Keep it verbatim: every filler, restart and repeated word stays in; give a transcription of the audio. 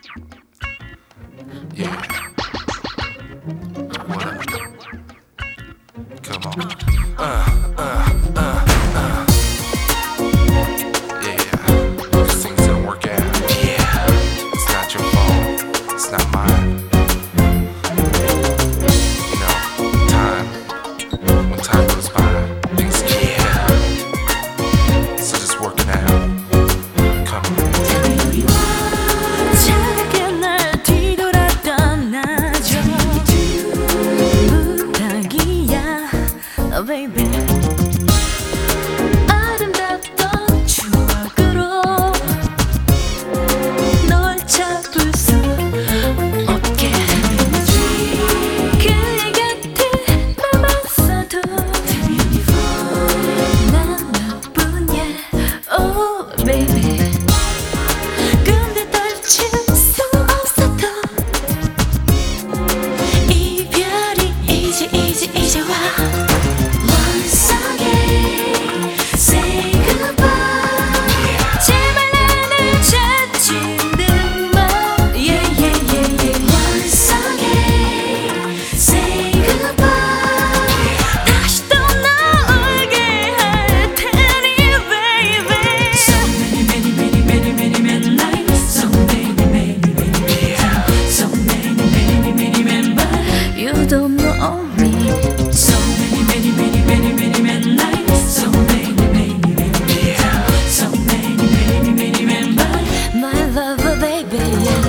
Yeah. What up? Come on. Uh, uh, uh, uh. Yeah, yeah. Cause things don't work out. Yeah. It's not your fault. It's not mine. You know, time. When time goes by, things get better. So just work it out. Come on. 차갑게 날 뒤돌았던 나죠 부탁이야 oh baby 아름답던 추억으로 널 잡을 수 없게 그의 곁에 남았어도 난 너뿐이야 oh baby 근데 떨칠 수 없었던 이별이 이제 이제 이제 와 Once again say goodbye 제발 나를 찾지는 마 yeah yeah yeah yeah Once again say goodbye 다시 또 나오게 할 테니 baby So many many many many many many nights So many many many many So many many many many but you don't know me So many many many many many many nights So many many many many So many many many many but my lover baby yeah